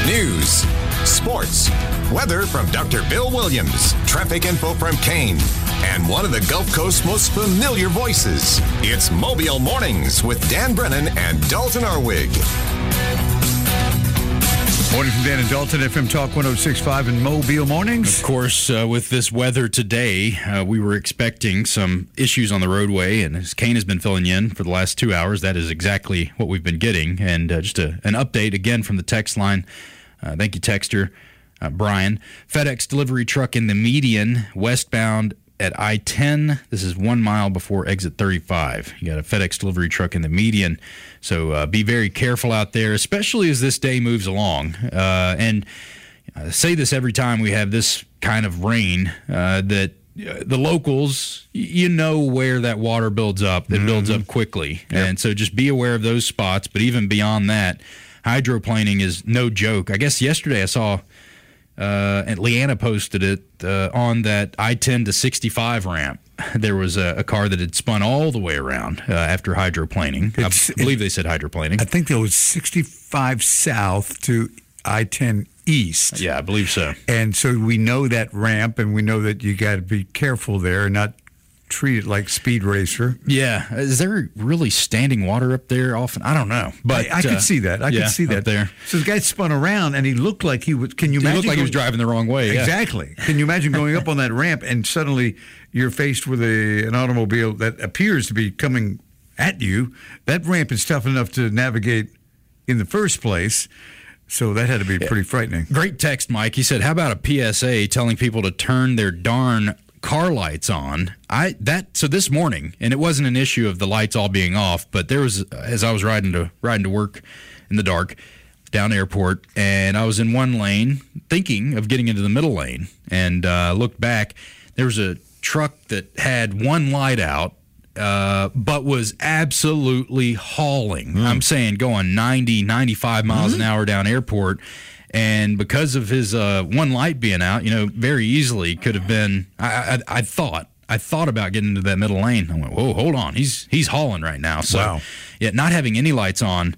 News, sports, weather from Dr. Bill Williams, traffic info from Kane, and one of the Gulf Coast's most familiar voices. It's Mobile Mornings with Dan Brennan and Dalton Arwig. Morning from Dan and Dalton, FM Talk 106.5 and Mobile Mornings. Of course, with this weather today, we were expecting some issues on the roadway, and as Kane has been filling you in for the last 2 hours, that is exactly what we've been getting. And just an update again from the text line. Thank you, texter Brian. FedEx delivery truck in the median westbound at I-10. This is 1 mile before exit 35. You got a FedEx delivery truck in the median. So be very careful out there, especially as this day moves along. And I say this every time we have this kind of rain, that the locals, you know where that water builds up. It builds up quickly. Yep. And so just be aware of those spots. But even beyond that, hydroplaning is no joke. I guess yesterday I saw... and Leanna posted it on that I-10 to 65 ramp. There was a car that had spun all the way around after hydroplaning. I believe they said hydroplaning. I think there was 65 south to I-10 east. Yeah, I believe so. And so we know that ramp, and we know that you got to be careful there and not treat it like Speed Racer. Yeah. Is there really standing water up there often? I don't know. But I could see that. I could see that. There. So the guy spun around, and he looked like he was... Can you imagine? He looked like he was driving the wrong way. Exactly. Yeah. Can you imagine going up on that ramp, and suddenly you're faced with an automobile that appears to be coming at you? That ramp is tough enough to navigate in the first place. So that had to be pretty frightening. Great text, Mike. He said, how about a PSA telling people to turn their darn car lights on? So this morning, and it wasn't an issue of the lights all being off, but there was, as I was riding to work in the dark down airport, and I was in one lane thinking of getting into the middle lane, and looked back. There was a truck that had one light out, but was absolutely hauling. I'm saying going 90, 95 miles an hour down airport. And because of his one light being out, very easily could have been. I thought about getting into that middle lane. I went, whoa, hold on, he's hauling right now. So, wow. Yeah, not having any lights on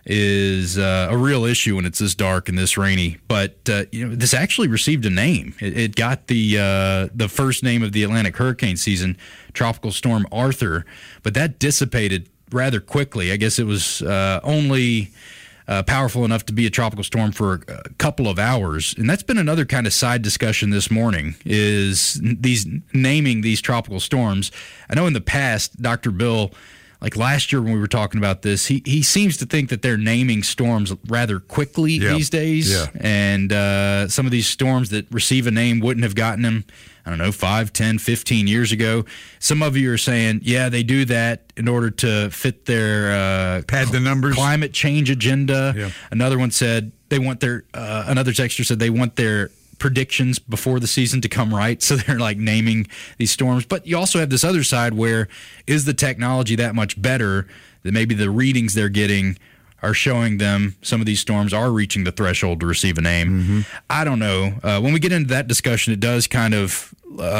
is a real issue when it's this dark and this rainy. But this actually received a name. It got the first name of the Atlantic hurricane season, Tropical Storm Arthur. But that dissipated rather quickly. I guess it was only powerful enough to be a tropical storm for a couple of hours. And that's been another kind of side discussion this morning, is naming these tropical storms. I know in the past, Dr. Bill, like last year when we were talking about this, he seems to think that they're naming storms rather quickly these days. Yeah. And some of these storms that receive a name wouldn't have gotten them, 5, 10, 15 years ago. Some of you are saying, yeah, they do that in order to fit their pad the numbers climate change agenda. Yeah. Another one said they want another texter said they want their predictions before the season to come right, so they're like naming these storms. But you also have this other side where, is the technology that much better that maybe the readings they're getting are showing them some of these storms are reaching the threshold to receive a name? I don't know. When we get into that discussion, it does kind of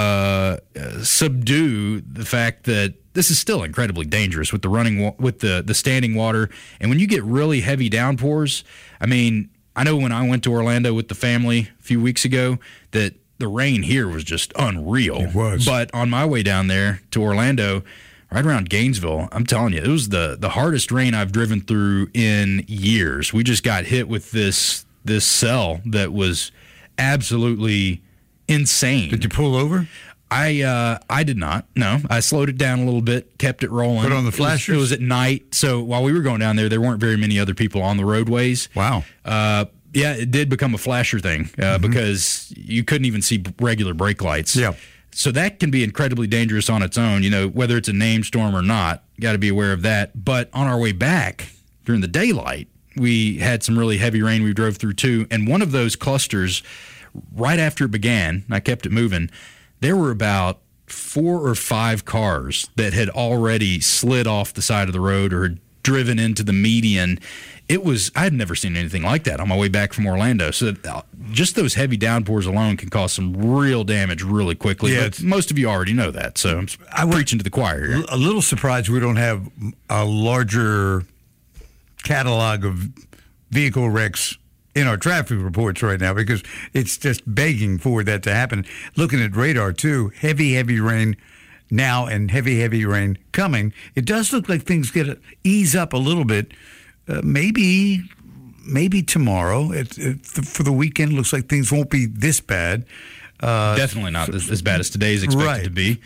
subdue the fact that this is still incredibly dangerous with the standing water. And when you get really heavy downpours, I know when I went to Orlando with the family a few weeks ago that the rain here was just unreal. It was. But on my way down there to Orlando, right around Gainesville, I'm telling you, it was the hardest rain I've driven through in years. We just got hit with this cell that was absolutely insane. Did you pull over? I did not. No, I slowed it down a little bit, kept it rolling. Put on the flashers? It was at night, so while we were going down there weren't very many other people on the roadways. Wow. Yeah, it did become a flasher thing because you couldn't even see regular brake lights. Yeah. So that can be incredibly dangerous on its own, whether it's a named storm or not. Got to be aware of that. But on our way back during the daylight, we had some really heavy rain we drove through too. And one of those clusters, right after it began, I kept it moving, there were about 4 or 5 cars that had already slid off the side of the road or had driven into the median. I had never seen anything like that on my way back from Orlando. So just those heavy downpours alone can cause some real damage really quickly. Yeah, but most of you already know that, so I'm preaching to the choir here. A little surprised we don't have a larger catalog of vehicle wrecks in our traffic reports right now because it's just begging for that to happen. Looking at radar, too, heavy rain now and heavy rain coming. It does look like things ease up a little bit. Maybe tomorrow. For the weekend, looks like things won't be this bad. Definitely not as bad as today's expected to be.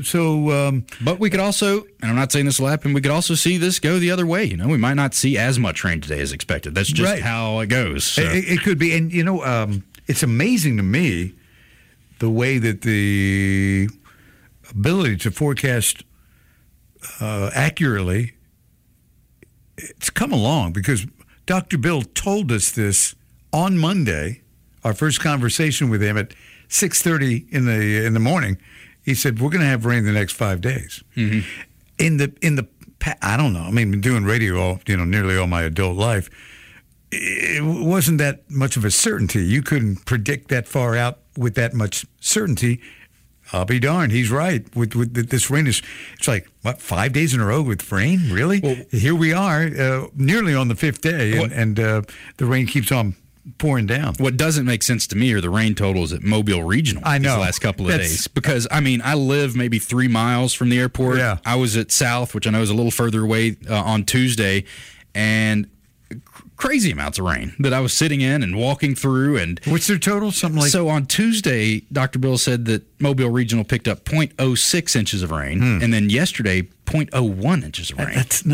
But we could also, and I'm not saying this will happen, we could also see this go the other way. We might not see as much rain today as expected. That's just how it goes. So. It could be. And, it's amazing to me the way that the ability to forecast accurately, it's come along because Dr. Bill told us this on Monday, our first conversation with him at 6:30 in the morning. He said, we're going to have rain the next 5 days. Mm-hmm. In the I don't know. I mean, been doing radio nearly all my adult life. It wasn't that much of a certainty. You couldn't predict that far out with that much certainty. I'll be darned. He's right. With this rain, it's like, 5 days in a row with rain? Really? Well, here we are, nearly on the fifth day, and the rain keeps on pouring down. What doesn't make sense to me are the rain totals at Mobile Regional these last couple of days. Because, I live maybe 3 miles from the airport. Yeah. I was at South, which I know is a little further away, on Tuesday, and crazy amounts of rain that I was sitting in and walking through. And what's their total? So on Tuesday, Dr. Bill said that Mobile Regional picked up 0.06 inches of rain, and then yesterday 0.01 inches of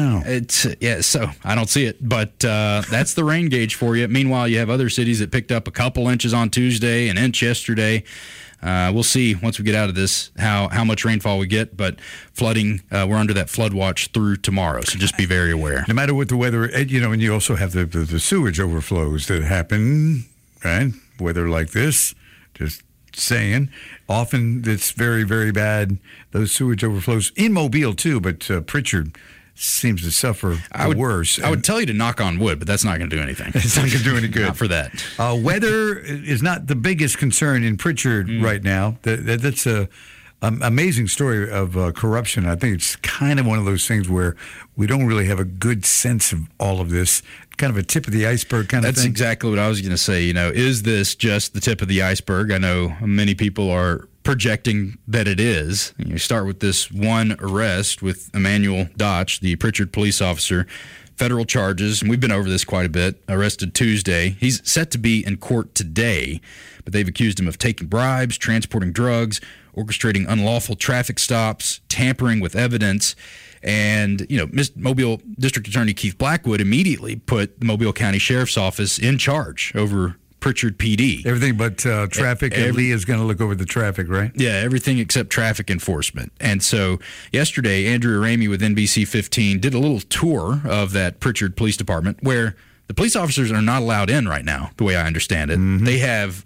rain. So I don't see it, but that's the rain gauge for you. Meanwhile, you have other cities that picked up a couple inches on Tuesday, an inch yesterday. We'll see once we get out of this how much rainfall we get, but flooding, we're under that flood watch through tomorrow, so just be very aware. No matter what the weather, and you also have the sewage overflows that happen, right? Weather like this, just saying. Often it's very, very bad, those sewage overflows in Mobile too, but Pritchard seems to suffer worse. I would tell you to knock on wood, but that's not going to do anything. It's not going to do any good. Not for that. Weather is not the biggest concern in Pritchard right now. That's a amazing story of corruption. I think it's kind of one of those things where we don't really have a good sense of all of this. Kind of a tip of the iceberg kind of thing. That's exactly what I was going to say. Is this just the tip of the iceberg? I know many people are projecting that it is. You start with this one arrest with Emmanuel Dotch, the Pritchard police officer. Federal charges, and we've been over this quite a bit, arrested Tuesday. He's set to be in court today, but they've accused him of taking bribes, transporting drugs, orchestrating unlawful traffic stops, tampering with evidence. And, Mobile District Attorney Keith Blackwood immediately put the Mobile County Sheriff's Office in charge over Pritchard PD. Everything but traffic, and Lee is going to look over the traffic, right? Yeah, everything except traffic enforcement. And so yesterday, Andrea Ramey with NBC 15 did a little tour of that Pritchard Police Department where the police officers are not allowed in right now, the way I understand it. Mm-hmm. They have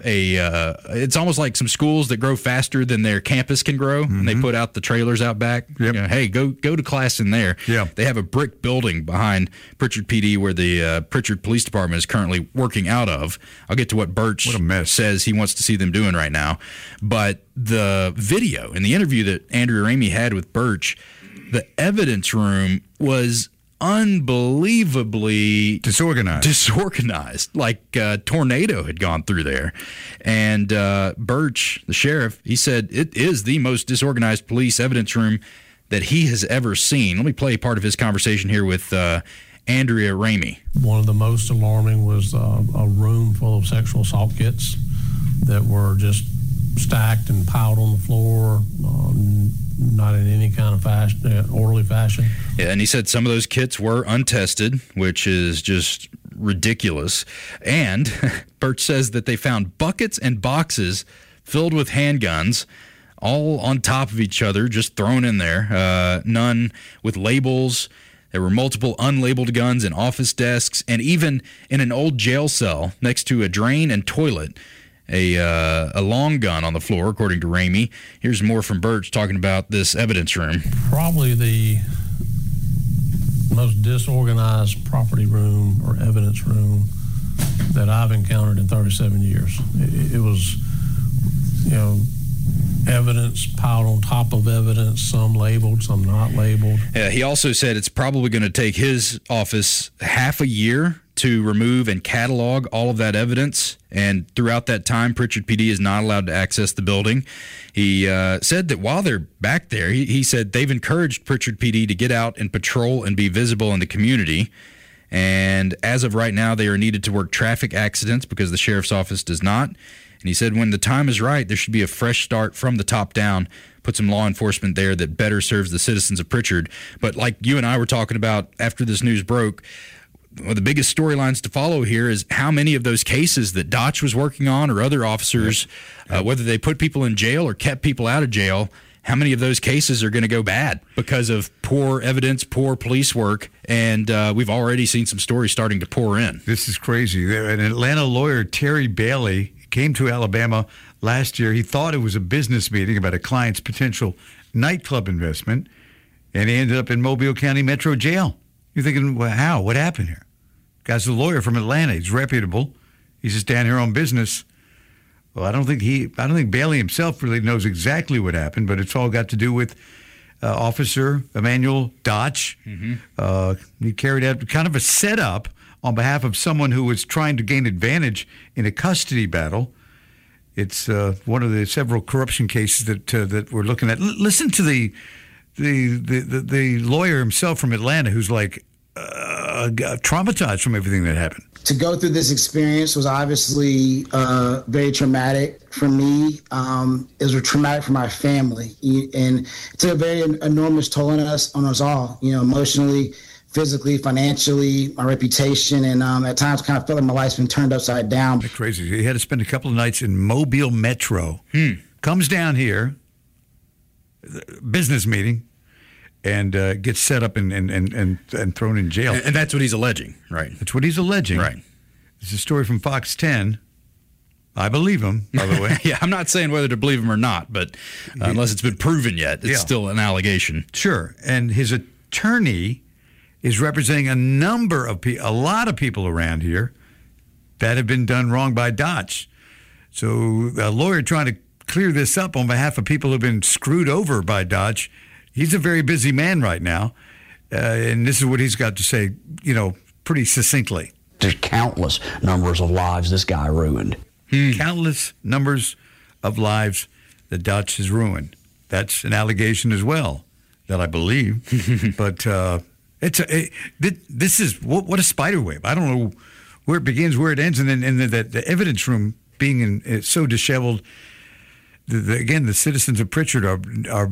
it's almost like some schools that grow faster than their campus can grow, and they put out the trailers out back. Yep. Hey, go to class in there. Yeah. They have a brick building behind Pritchard PD where the Pritchard Police Department is currently working out of. I'll get to what Birch says he wants to see them doing right now. But the video in the interview that Andrea Ramey had with Birch, the evidence room was unbelievably disorganized, like a tornado had gone through there. And Birch, the sheriff, he said it is the most disorganized police evidence room that he has ever seen. Let me play part of his conversation here with Andrea Ramey. One of the most alarming was a room full of sexual assault kits that were just stacked and piled on the floor, not in any kind of orderly fashion. Yeah, and he said some of those kits were untested, which is just ridiculous. And Birch says that they found buckets and boxes filled with handguns, all on top of each other, just thrown in there, none with labels. There were multiple unlabeled guns in office desks, and even in an old jail cell next to a drain and toilet, a long gun on the floor, according to Ramey. Here's more from Birch talking about this evidence room. Probably the most disorganized property room or evidence room that I've encountered in 37 years. It was, evidence piled on top of evidence, some labeled, some not labeled. Yeah, he also said it's probably going to take his office half a year to remove and catalog all of that evidence. And throughout that time, Prichard PD is not allowed to access the building. He said that while they're back there, he said they've encouraged Prichard PD to get out and patrol and be visible in the community. And as of right now, they are needed to work traffic accidents because the sheriff's office does not. And he said when the time is right, there should be a fresh start from the top down, put some law enforcement there that better serves the citizens of Prichard. But like you and I were talking about after this news broke, one of the biggest storylines to follow here is how many of those cases that Dotch was working on or other officers, whether they put people in jail or kept people out of jail, how many of those cases are going to go bad because of poor evidence, poor police work, and we've already seen some stories starting to pour in. This is crazy. An Atlanta lawyer, Terry Bailey, came to Alabama last year. He thought it was a business meeting about a client's potential nightclub investment, and he ended up in Mobile County Metro Jail. You're thinking, well, how? What happened here? Guy's a lawyer from Atlanta. He's reputable. He's just down here on business. Well, I don't think Bailey himself really knows exactly what happened, but it's all got to do with Officer Emmanuel Dotch. He carried out kind of a setup on behalf of someone who was trying to gain advantage in a custody battle. It's one of the several corruption cases that we're looking at. Listen to the lawyer himself from Atlanta, who's like traumatized from everything that happened. To go through this experience was obviously very traumatic for me. It was traumatic for my family, and it took a very enormous toll on us all. Emotionally, physically, financially, my reputation, and at times kind of felt like my life's been turned upside down. That's crazy. He had to spend a couple of nights in Mobile Metro. Comes down here, business meeting, and gets set up and thrown in jail. And that's what he's alleging, right? That's what he's alleging. Right. It's a story from Fox 10. I believe him, by the way. Yeah, I'm not saying whether to believe him or not, but unless it's been proven yet, it's still an allegation. Sure. And his attorney is representing a lot of people around here that have been done wrong by Dotch. So a lawyer trying to clear this up on behalf of people who have been screwed over by Dotch. He's a very busy man right now, and this is what he's got to say, pretty succinctly. There's countless numbers of lives this guy ruined. Countless numbers of lives that Dotch has ruined. That's an allegation as well, that I believe. But this is what a spider web. I don't know where it begins, where it ends, and then the evidence room being so disheveled. Again, the citizens of Prichard are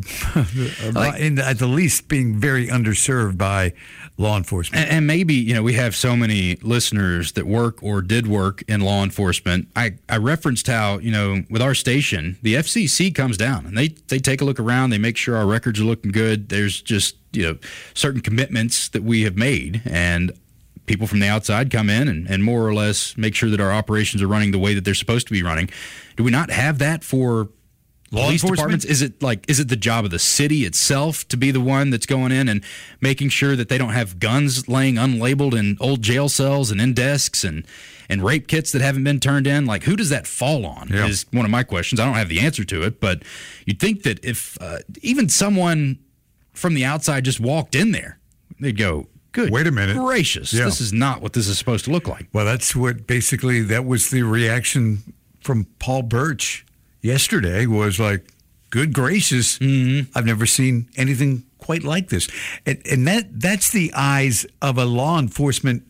at the least being very underserved by law enforcement. And maybe, we have so many listeners that work or did work in law enforcement. I referenced how, with our station, the FCC comes down and they take a look around. They make sure our records are looking good. There's just, certain commitments that we have made, and people from the outside come in and more or less make sure that our operations are running the way that they're supposed to be running. Do we not have that for law police departments? Is it the job of the city itself to be the one that's going in and making sure that they don't have guns laying unlabeled in old jail cells and in desks and rape kits that haven't been turned in? Like, who does that fall on? Yeah. Is one of my questions. I don't have the answer to it, but you'd think that if even someone from the outside just walked in there, they'd go, good. Wait a minute. Gracious. Yeah. This is not what this is supposed to look like. Well, that was the reaction from Paul Birch yesterday, was like, good gracious, I've never seen anything quite like this. And that's the eyes of a law enforcement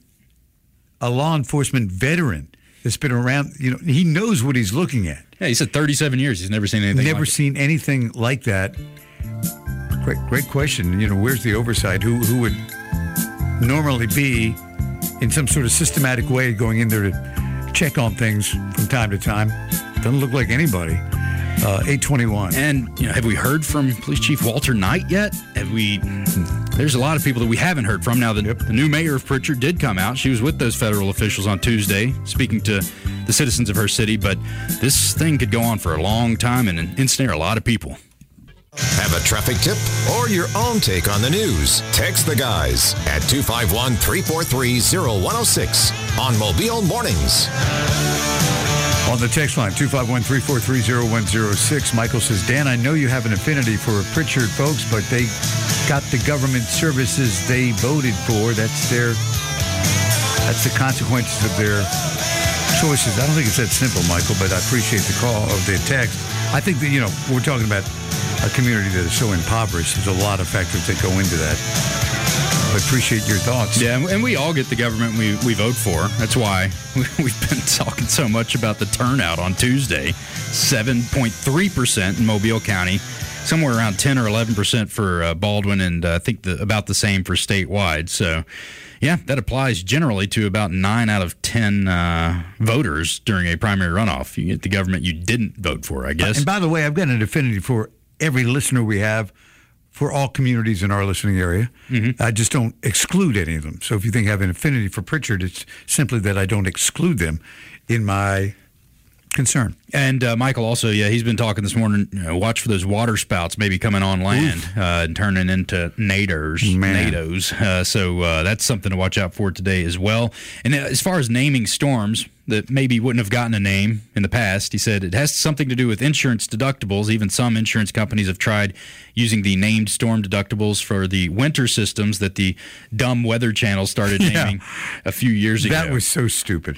veteran that's been around. He knows what he's looking at. Yeah, he said 37 years. He's never seen anything anything like that. Great question. Where's the oversight? Who would normally be in some sort of systematic way going in there to check on things from time to time? Doesn't look like anybody. 821. And have we heard from Police Chief Walter Knight yet? There's a lot of people that we haven't heard from. Now, the new mayor of Prichard did come out. She was with those federal officials on Tuesday, speaking to the citizens of her city. But this thing could go on for a long time and ensnare a lot of people. Have a traffic tip or your own take on the news? Text the guys at 251-343-0106 on Mobile Mornings. On the text line, 251-343-0106, Michael says, Dan, I know you have an affinity for Prichard folks, but they got the government services they voted for. That's That's the consequences of their choices. I don't think it's that simple, Michael, but I appreciate the call of the text. I think that, we're talking about a community that is so impoverished. There's a lot of factors that go into that. I appreciate your thoughts. Yeah, and we all get the government we vote for. That's why we've been talking so much about the turnout on Tuesday. 7.3% in Mobile County, somewhere around 10 or 11% for Baldwin, and I think about the same for statewide. So, yeah, that applies generally to about 9 out of 10 voters during a primary runoff. You get the government you didn't vote for, I guess. And by the way, I've got an affinity for every listener we have, for all communities in our listening area. Mm-hmm. I just don't exclude any of them. So if you think I have an affinity for Pritchard, it's simply that I don't exclude them in my concern. And Michael also, he's been talking this morning, watch for those water spouts maybe coming on land and turning into NATOs. So that's something to watch out for today as well. And as far as naming storms that maybe wouldn't have gotten a name in the past, he said it has something to do with insurance deductibles. Even some insurance companies have tried using the named storm deductibles for the winter systems that the dumb Weather Channel started naming a few years ago. That was so stupid.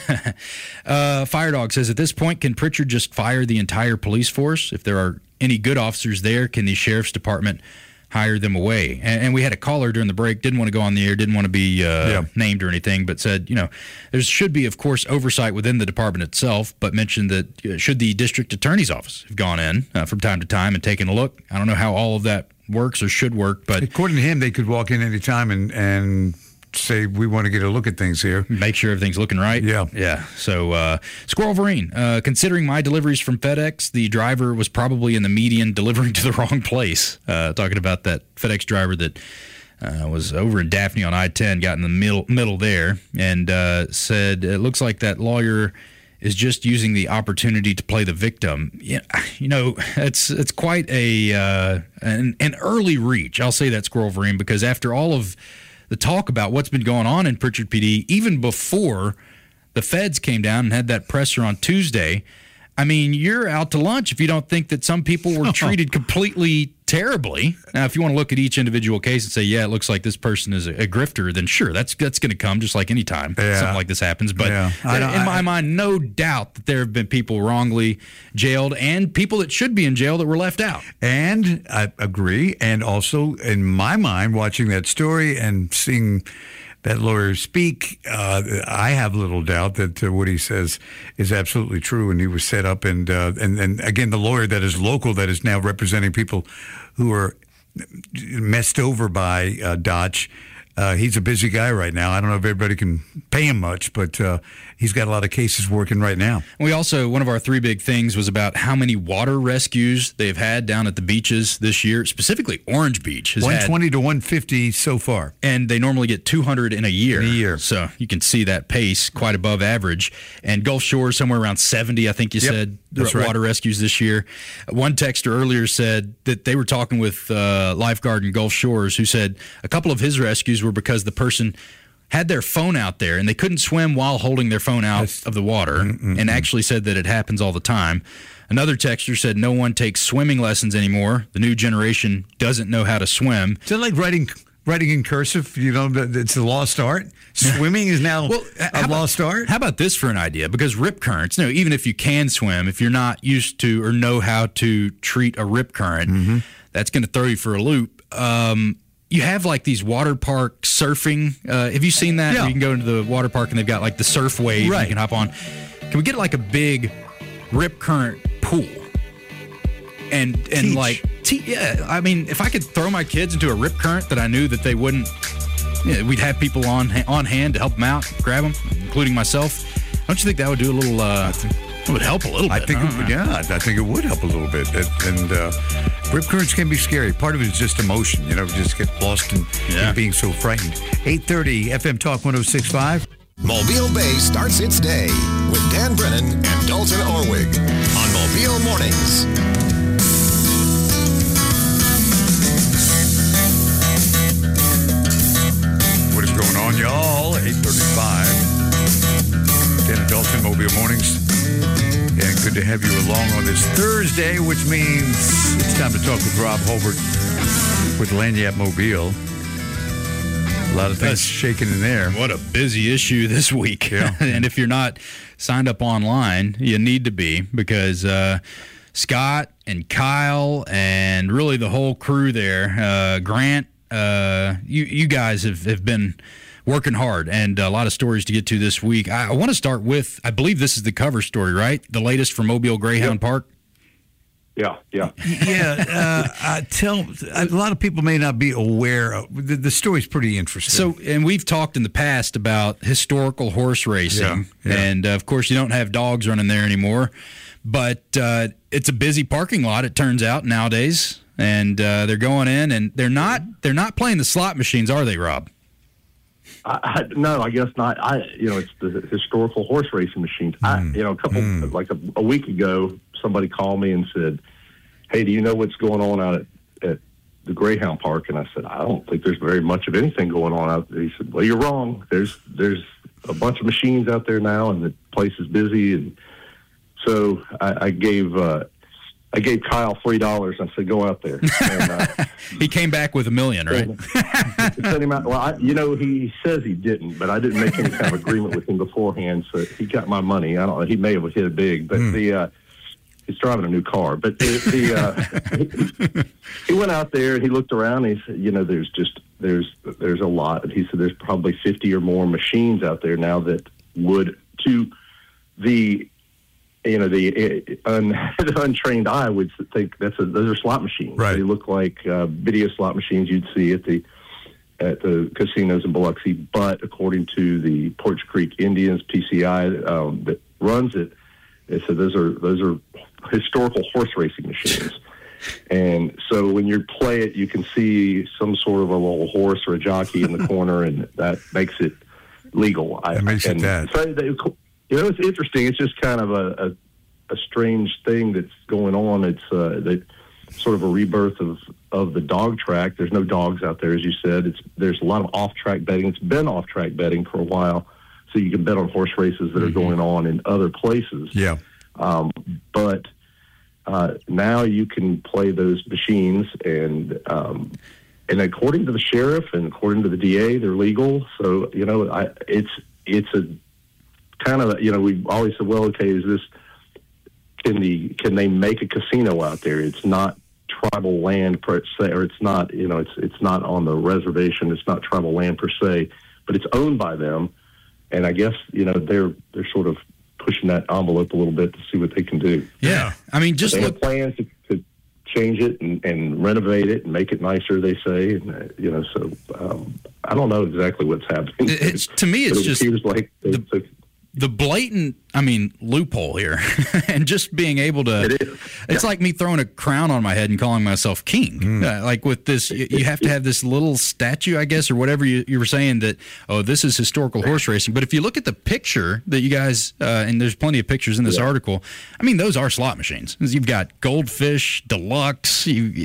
Fire Dog says, at this point, can Pritchard just fire the entire police force? If there are any good officers there, can the sheriff's department hire them away? And we had a caller during the break, didn't want to go on the air, didn't want to be named or anything, but said, there should be, of course, oversight within the department itself, but mentioned that should the district attorney's office have gone in from time to time and taken a look? I don't know how all of that works or should work, but according to him, they could walk in any time and say, we want to get a look at things here. Make sure everything's looking right. Yeah. So, Squirrel Vereen, considering my deliveries from FedEx, the driver was probably in the median delivering to the wrong place. Talking about that FedEx driver that was over in Daphne on I-10, got in the middle there, and said, it looks like that lawyer is just using the opportunity to play the victim. It's quite an early reach. I'll say that, Squirrel Vereen, because after all of the talk about what's been going on in Pritchard PD, even before the feds came down and had that presser on Tuesday, I mean, you're out to lunch if you don't think that some people were treated completely terribly. Now, if you want to look at each individual case and say, it looks like this person is a grifter, then sure, that's going to come just like any time something like this happens. But in my mind, no doubt that there have been people wrongly jailed and people that should be in jail that were left out. And I agree. And also, in my mind, watching that story and seeing that lawyer speak, I have little doubt that what he says is absolutely true, and he was set up. And again, the lawyer that is local, that is now representing people who are messed over by Dodge. He's a busy guy right now. I don't know if everybody can pay him much, but he's got a lot of cases working right now. We also, one of our 3 big things was about how many water rescues they've had down at the beaches this year. Specifically, Orange Beach has 120 to 150 so far. And they normally get 200 in a year. So you can see that pace quite above average. And Gulf Shores, somewhere around 70, I think you said, water rescues this year. One texter earlier said that they were talking with lifeguard in Gulf Shores who said a couple of his rescues were because the person had their phone out there and they couldn't swim while holding their phone out of the water, and actually said that it happens all the time. Another texter said no one takes swimming lessons anymore. The new generation doesn't know how to swim. Is it like writing in cursive? It's a lost art. Swimming is now a lost art. How about this for an idea? Because rip currents, even if you can swim, if you're not used to or know how to treat a rip current, that's going to throw you for a loop. You have like these water park surfing. Have you seen that? Yeah. You can go into the water park and they've got like the surf wave you can hop on. Can we get like a big rip current pool? And I mean, if I could throw my kids into a rip current that I knew that they wouldn't, we'd have people on hand to help them out, grab them, including myself. Don't you think that would do a little? It would help a little bit. I think it would help a little bit. And rip currents can be scary. Part of it is just emotion. Just get lost in being so frightened. 8:30 FM Talk 106.5. Mobile Bay starts its day with Dan Brennan and Dalton Orwig on Mobile Mornings. What is going on, y'all? 8:35. Dan and Dalton, Mobile Mornings. And good to have you along on this Thursday, which means it's time to talk with Rob Holbert with Lanyap Mobile. A lot of things shaking in there. What a busy issue this week. Yeah. And if you're not signed up online, you need to be, because Scott and Kyle and really the whole crew there, Grant, you guys have been working hard, and a lot of stories to get to this week. I want to start with, I believe this is the cover story, right? The latest from Mobile Greyhound Park? Yeah. Yeah. A lot of people may not be aware of the story's pretty interesting. So, and we've talked in the past about historical horse racing, and of course, you don't have dogs running there anymore. But it's a busy parking lot, it turns out, nowadays, and they're going in, and they're not playing the slot machines, are they, Rob? No, I guess not. It's the historical horse racing machines. A week ago, somebody called me and said, "Hey, do you know what's going on out at the Greyhound Park?" And I said, "I don't think there's very much of anything going on out there." He said, "Well, you're wrong. There's a bunch of machines out there now, and the place is busy." And so I gave Kyle $3. I said, "Go out there." And, he came back with $1 million, right? Sent him out. Well, he says he didn't, but I didn't make any kind of agreement with him beforehand, so he got my money. I don't know. He may have hit it big, but he's driving a new car. But he went out there and he looked around and he said, there's a lot. And he said there's probably 50 or more machines out there now that would, to the untrained eye would think those are slot machines. Right. They look like video slot machines you'd see at the casinos in Biloxi. But according to the Porch Creek Indians PCI that runs it, they said those are historical horse racing machines. And so when you play it, you can see some sort of a little horse or a jockey in the corner, and that makes it legal. That makes it that. So it's interesting. It's just kind of a strange thing that's going on. It's that sort of a rebirth of the dog track. There's no dogs out there, as you said. There's a lot of off-track betting. It's been off-track betting for a while, so you can bet on horse races that are going on in other places. Yeah. But now you can play those machines, and according to the sheriff and according to the DA, they're legal. So it's a kind of we always said, well, okay, can they make a casino out there? It's not tribal land per se, or it's not it's not on the reservation. It's not tribal land per se, but it's owned by them, and I guess they're sort of pushing that envelope a little bit to see what they can do. Yeah, I mean, just they look. have plans to change it and renovate it and make it nicer, they say. And, so I don't know exactly what's happening. To me, it's just like the blatant, loophole here, and just being able to. It's like me throwing a crown on my head and calling myself king. Like with this, you have to have this little statue, I guess, or whatever you were saying that. Oh, this is historical horse racing. But if you look at the picture that you guys, and there's plenty of pictures in this article. Those are slot machines. You've got Goldfish, Deluxe.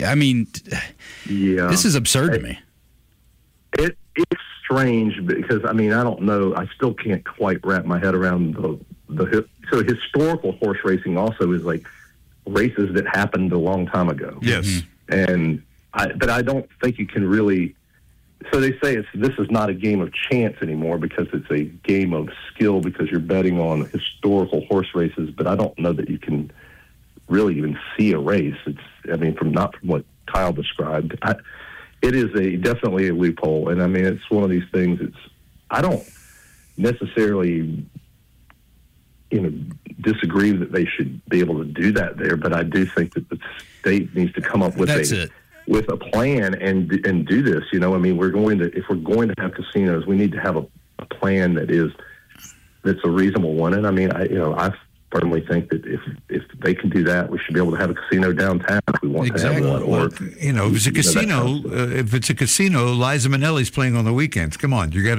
This is absurd to me. It's strange because I don't know. I still can't quite wrap my head around so historical horse racing also is like races that happened a long time ago. Yes, but I don't think you can really. So they say this is not a game of chance anymore because it's a game of skill because you're betting on historical horse races. But I don't know that you can really even see a race. It's from what Kyle described. It is definitely a loophole, and it's one of these things. I don't necessarily, disagree that they should be able to do that there, but I do think that the state needs to come up with a plan and do this. if we're going to have casinos, we need to have a plan that's a reasonable one. And I firmly think that if they can do that, we should be able to have a casino downtown if we want to have one. Or if it's a casino, Liza Minnelli's playing on the weekends. Come on, you got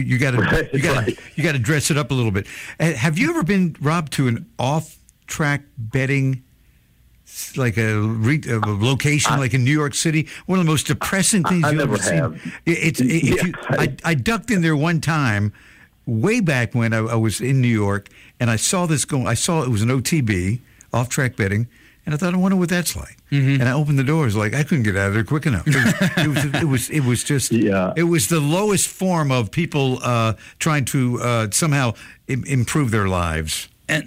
to dress it up a little bit. Have you ever been, Rob, to an off-track betting? Like a location, like in New York City, one of the most depressing things you've ever seen. I ducked in there one time, way back when I was in New York, and I saw this going. I saw it was an OTB, off-track betting, And I thought, I wonder what that's like. And I opened the doors, like I couldn't get out of there quick enough. It was just, it was the lowest form of people trying to somehow improve their lives. And,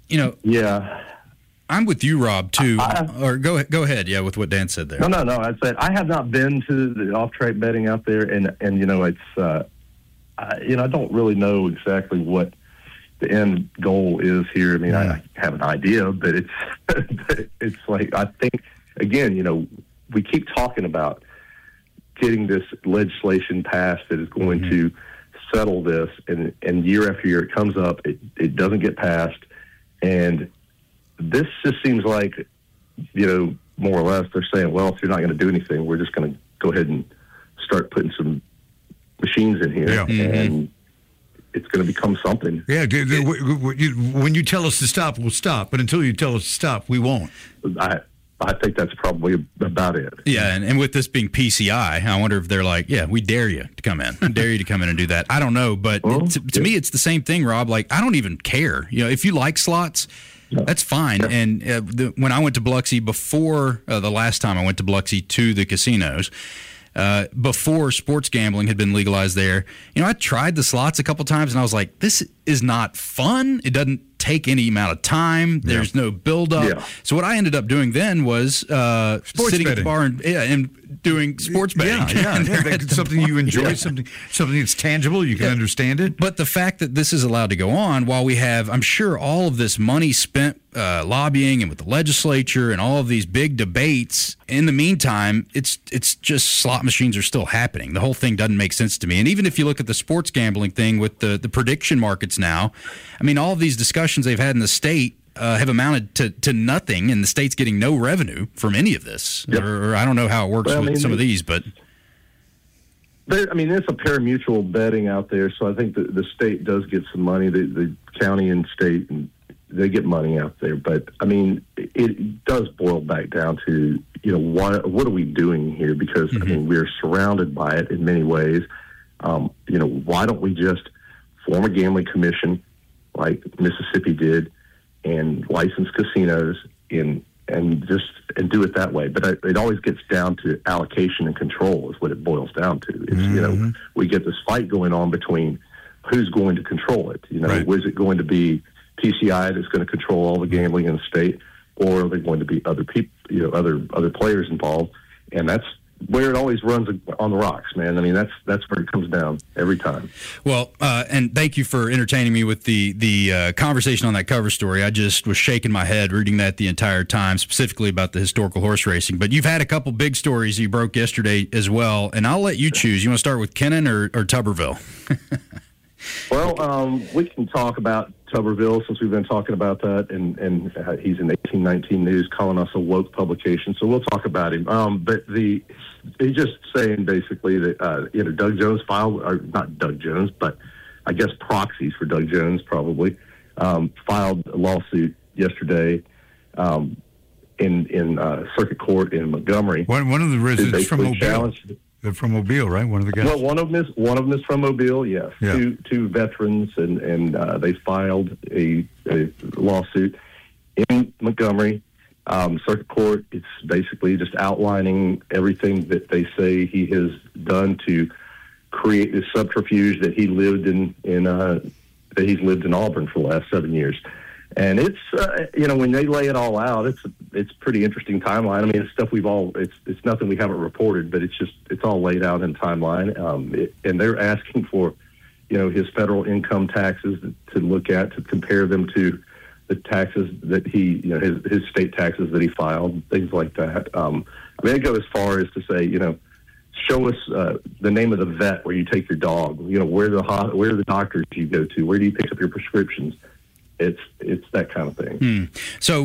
I'm with you, Rob, too. Or go ahead, with what Dan said there. No. I said I have not been to the off-track betting out there, and it's I don't really know exactly what the end goal is here. I mean, I have an idea, but it's like, I think, again, we keep talking about getting this legislation passed that is going to settle this, and year after year it comes up, it doesn't get passed, and this just seems like, more or less they're saying, well, if you're not going to do anything, we're just going to go ahead and start putting some machines in here, and it's going to become something. Yeah, when you tell us to stop, we'll stop. But until you tell us to stop, we won't. I think that's probably about it. Yeah, and with this being PCI, I wonder if they're like, we dare you to come in. Dare you to come in and do that. I don't know, but to me, it's the same thing, Rob. Like, I don't even care. If you like slots, that's fine. Yeah. And when I went to Biloxi before the last time I went to Biloxi to the casinos, before sports gambling had been legalized there, I tried the slots a couple times, and I was like, this is not fun. It doesn't take any amount of time. There's no build-up. Yeah. So what I ended up doing then was sitting at the bar and doing sports betting. That's something you enjoy, something that's tangible, you can understand it. But the fact that this is allowed to go on while we have, I'm sure, all of this money spent lobbying and with the legislature and all of these big debates, in the meantime, it's just slot machines are still happening. The whole thing doesn't make sense to me. And even if you look at the sports gambling thing with the prediction markets now, I mean, all of these discussions they've had in the state have amounted to nothing, and the state's getting no revenue from any of this. Yep. Or I don't know how it works with some of these, but there's a pari-mutuel betting out there, so I think the state does get some money. The county and state, and they get money out there. But, I mean, it does boil back down to, what are we doing here? Because, I mean, we're surrounded by it in many ways. Why don't we just form a gambling commission like Mississippi did and license casinos and do it that way? But it always gets down to allocation and control is what it boils down to. It's, we get this fight going on between who's going to control it. Was it going to be PCI that's going to control all the gambling in the state, or are there going to be other people, other players involved? And that's where it always runs on the rocks, man. I mean, that's where it comes down every time. Well, and thank you for entertaining me with the conversation on that cover story. I just was shaking my head reading that the entire time, specifically about the historical horse racing. But you've had a couple big stories you broke yesterday as well, and I'll let you choose. You want to start with Kennan or Tuberville? Well, we can talk about Tuberville since we've been talking about that, and he's in 1819 News calling us a woke publication, so we'll talk about him. But he's just saying basically that Doug Jones filed, or not Doug Jones, but I guess proxies for Doug Jones probably filed a lawsuit yesterday in circuit court in Montgomery. One of the residents from Mobile. They're from Mobile, right? One of the guys. Well, one of them is from Mobile. Yes, yeah. Two veterans, and they filed a lawsuit in Montgomery circuit court. It's basically just outlining everything that they say he has done to create this subterfuge that he lived in that he's lived in Auburn for the last 7 years. And it's when they lay it all out, it's pretty interesting timeline. I mean, it's stuff it's nothing we haven't reported, but it's all laid out in timeline. And they're asking for, his federal income taxes to look at, to compare them to the taxes that he, his state taxes that he filed, things like that. I mean, they go as far as to say, show us the name of the vet where you take your dog. Where are the doctors you go to? Where do you pick up your prescriptions? It's that kind of thing. So,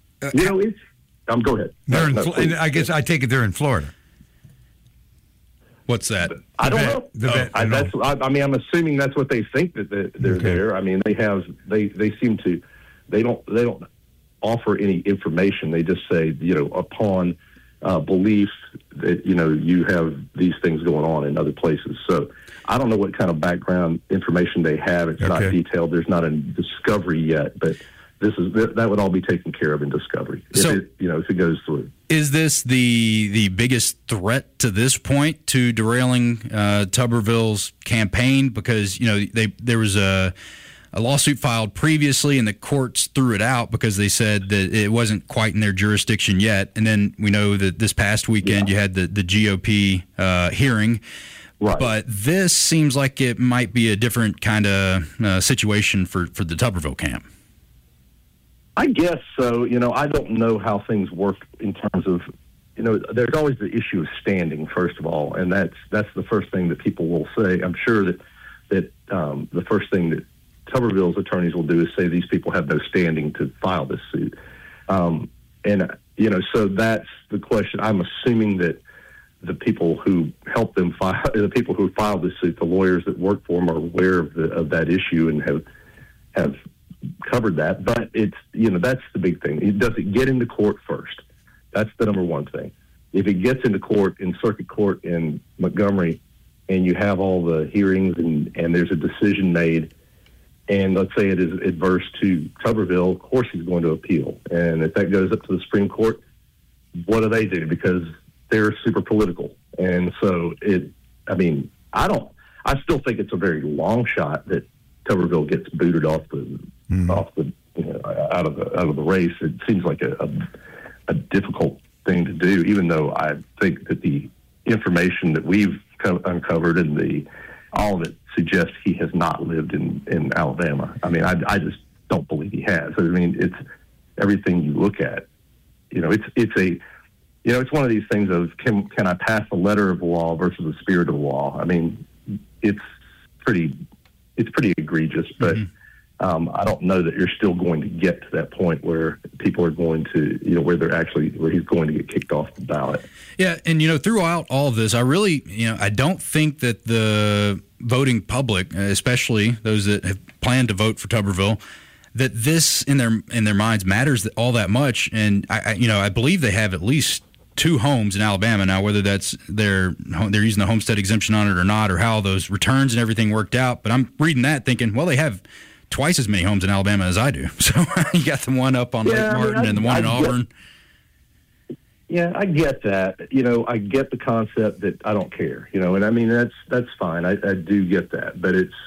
go ahead. I guess I take it they're in Florida. What's that? I don't know. I'm assuming that's what they think that they're there. I mean, they seem to, they don't offer any information. They just say, upon belief that, you have these things going on in other places. So I don't know what kind of background information they have. It's not detailed. There's not a discovery yet, but that would all be taken care of in discovery if it goes through. Is this the biggest threat to this point to derailing Tuberville's campaign? Because there was a lawsuit filed previously, and the courts threw it out because they said that it wasn't quite in their jurisdiction yet. And then we know that this past weekend you had the GOP hearing. Right. But this seems like it might be a different kind of situation for the Tuberville camp. I guess so. I don't know how things work in terms of, there's always the issue of standing, first of all, and that's the first thing that people will say. I'm sure that the first thing that Tuberville's attorneys will do is say these people have no standing to file this suit. So that's the question. I'm assuming that the people who helped them file, the people who filed this suit, the lawyers that work for them are aware of that issue and have covered that. But it's, that's the big thing. Does it get into court first? That's the number one thing. If it gets into court, in circuit court in Montgomery, and you have all the hearings and there's a decision made, and let's say it is adverse to Tuberville, of course he's going to appeal. And if that goes up to the Supreme Court, what do they do? Because they're super political. And so I still think it's a very long shot that Tuberville gets booted off the out of the race. It seems like a difficult thing to do, even though I think that the information that we've uncovered and all of it suggests he has not lived in Alabama. I mean, I just don't believe he has. I mean, it's everything you look at. It's one of these things of can I pass the letter of the law versus the spirit of the law? I mean, it's pretty egregious, but I don't know that you're still going to get to that point where people are going to, where he's going to get kicked off the ballot. Yeah, and throughout all of this, I really, I don't think that the voting public, especially those that have planned to vote for Tuberville, that this in their minds matters all that much. And I believe they have at least 2 homes in Alabama now, whether that's they're using the homestead exemption on it or not, or how those returns and everything worked out. But I'm reading that thinking, well, they have twice as many homes in Alabama as I do. So you got the one up on Lake Martin and the one in Auburn. I get that. I get the concept that I don't care. And I mean that's fine. I do get that. But it's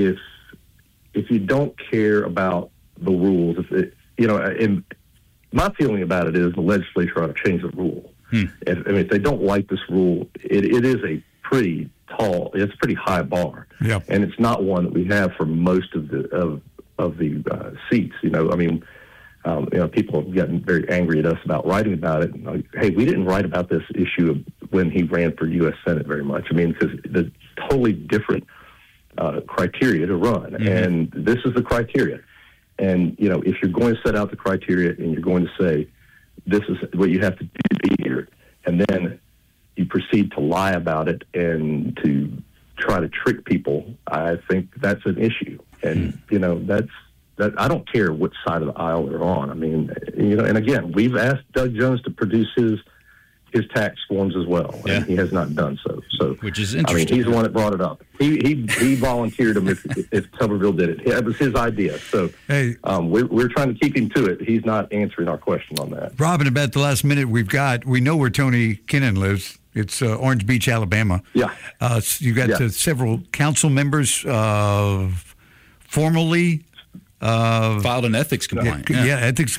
if you don't care about the rules, and my feeling about it is the legislature ought to change the rule. If they don't like this rule, it is a pretty high bar. Yep. And it's not one that we have for most of the seats. People have gotten very angry at us about writing about it. Hey, we didn't write about this issue when he ran for U.S. Senate very much. I mean, because the totally different criteria to run, and this is the criteria. And if you're going to set out the criteria and you're going to say this is what you have to do to be here, and then you proceed to lie about it and to try to trick people, I think that's an issue. And that I don't care what side of the aisle they're on. I mean, and again, we've asked Doug Jones to produce his tax forms as well, and he has not done so. So, which is interesting. I mean, he's the one that brought it up. He volunteered him if Tuberville did it. It was his idea. So, hey, we're trying to keep him to it. He's not answering our question on that. Robin, about the last minute we know where Tony Kinnan lives. It's Orange Beach, Alabama. Yeah. You've got several council members formally filed an ethics complaint. Ethics.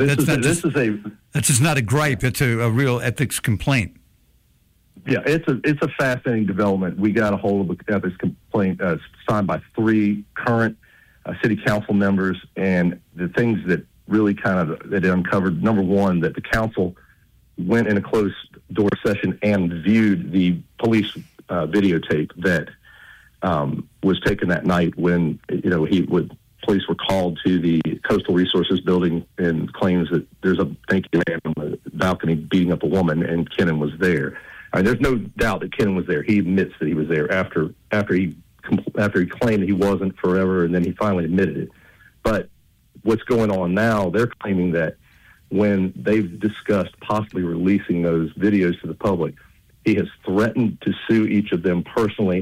That's just not a gripe. That's a real ethics complaint. Yeah, it's a fascinating development. We got a hold of the ethics complaint signed by 3 current city council members, and the things that really that uncovered, number one, that the council went in a closed door session and viewed the police videotape that was taken that night when police were called to the Coastal Resources building and claims that there's a man on the balcony beating up a woman, and Kinnan was there. There's no doubt that Kinnan was there. He admits that he was there after he claimed that he wasn't forever, and then he finally admitted it. But what's going on now, they're claiming that when they've discussed possibly releasing those videos to the public, he has threatened to sue each of them personally,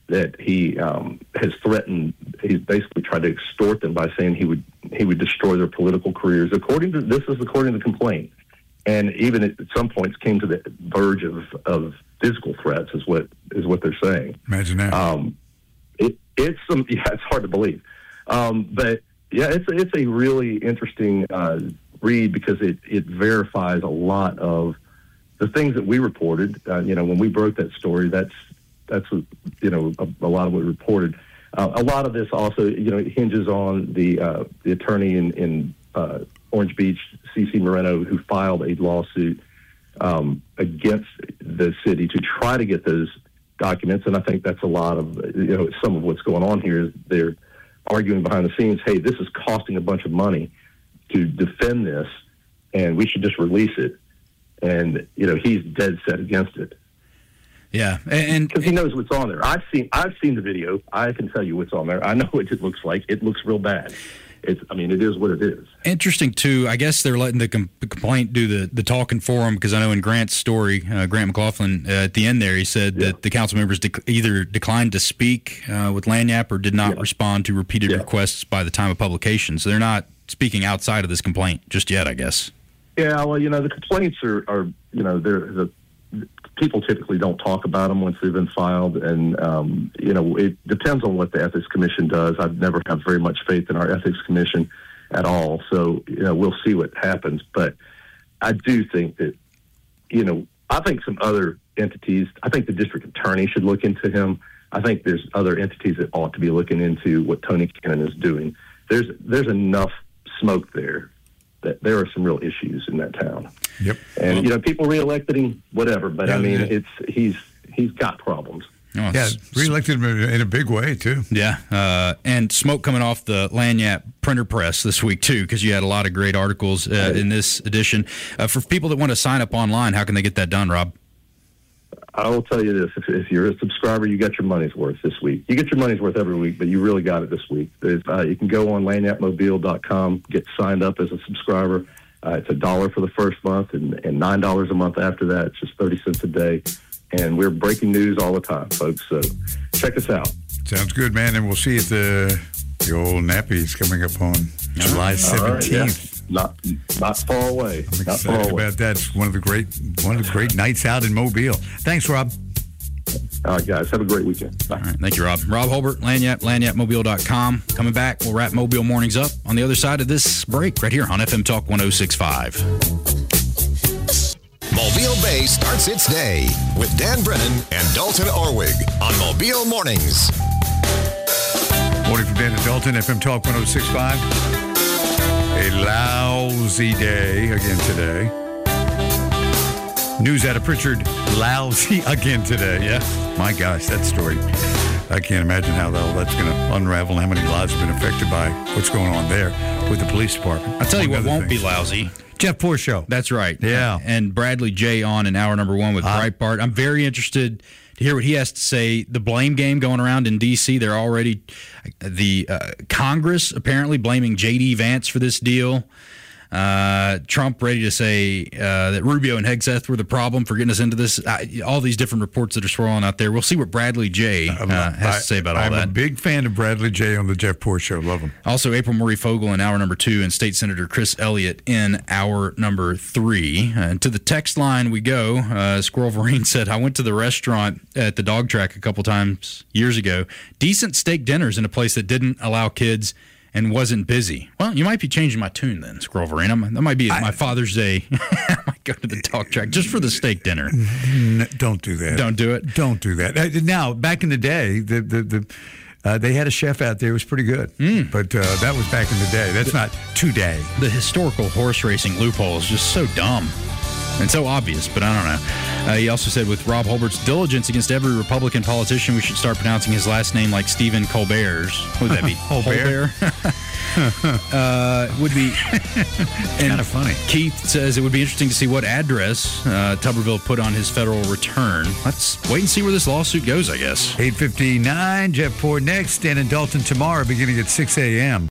that he has threatened. He's basically tried to extort them by saying he would destroy their political careers. According to the complaint, and even at some points came to the verge of physical threats. Is what they're saying. Imagine that. It's hard to believe, but yeah, it's a really interesting read because it verifies a lot of the things that we reported. When we broke that story, that's what, a lot of what we reported. A lot of this also, hinges on the attorney in Orange Beach, C.C. Moreno, who filed a lawsuit against the city to try to get those documents. And I think that's a lot of, some of what's going on here is they're arguing behind the scenes, hey, this is costing a bunch of money to defend this, and we should just release it. And, he's dead set against it. Yeah, and because he knows what's on there. I've seen the video. I can tell you what's on there. I know what it looks like. It looks real bad. It is what it is. Interesting too. I guess they're letting the complaint do the talking for them, because I know in Grant's story, Grant McLaughlin, at the end there, he said that the council members either declined to speak with Lagniappe or did not respond to repeated requests by the time of publication. So they're not speaking outside of this complaint just yet, I guess. Yeah, well, the complaints are they're people typically don't talk about them once they've been filed, and it depends on what the Ethics Commission does. I've never had very much faith in our Ethics Commission at all, so we'll see what happens. But I do think that I think some other entities. I think the district attorney should look into him. I think there's other entities that ought to be looking into what Tony Cannon is doing. There's enough smoke there that there are some real issues in that town. Yep. And people reelected him, whatever. But he's got problems. Oh, yeah, reelected him in a big way too. Yeah, and smoke coming off the Lagniappe printer press this week too, because you had a lot of great articles in this edition. For people that want to sign up online, how can they get that done, Rob? I will tell you this: if you're a subscriber, you got your money's worth this week. You get your money's worth every week, but you really got it this week. You can go on lagniappemobile.com, get signed up as a subscriber. It's $1 for the first month and $9 a month after that. It's just 30 cents a day. And we're breaking news all the time, folks. So check us out. Sounds good, man. And we'll see you at the old Nappies coming up on July 17th. Not far away. I'm excited about that. It's one of the great nights out in Mobile. Thanks, Rob. All right, guys. Have a great weekend. Bye. All right, thank you, Rob. Rob Holbert, Lagniappe, lagniappemobile.com. Coming back, we'll wrap Mobile Mornings up on the other side of this break right here on FM Talk 106.5. Mobile Bay starts its day with Dan Brennan and Dalton Orwig on Mobile Mornings. Morning from Dan and Dalton, FM Talk 106.5. A lousy day again today. News out of Pritchard, lousy again today. Yeah. My gosh, that story. I can't imagine how that's going to unravel, how many lives have been affected by what's going on there with the police department. I'll tell you what won't be lousy. Jeff Poor Show. That's right. Yeah. And Bradley J. on in hour number 1 with Breitbart. I'm very interested to hear what he has to say. The blame game going around in D.C., they're already, the Congress apparently blaming J.D. Vance for this deal. Trump ready to say that Rubio and Hegseth were the problem for getting us into this. All these different reports that are swirling out there. We'll see what Bradley J. has to say about all that. I'm a big fan of Bradley J. on the Jeff Poor Show. Love him. Also, April Murray Fogel in hour number 2 and State Senator Chris Elliott in hour number 3. And to the text line we go. Squirrel Vereen said, I went to the restaurant at the dog track a couple times years ago. Decent steak dinners in a place that didn't allow kids and wasn't busy. Well, you might be changing my tune then, Squirrel Vereen. That might be my Father's Day. I might go to the dog track just for the steak dinner. Don't do that. Don't do it. Don't do that. Now, back in the day, they had a chef out there who was pretty good. But that was back in the day. That's not today. The historical horse racing loophole is just so dumb and so obvious, but I don't know. He also said with Rob Holbert's diligence against every Republican politician, we should start pronouncing his last name like Stephen Colbert's. What would that be? Colbert? Would be kind of funny. Keith says it would be interesting to see what address Tuberville put on his federal return. Let's wait and see where this lawsuit goes, I guess. 8:59, Jeff Poor next, Dan and Dalton tomorrow beginning at 6 a.m.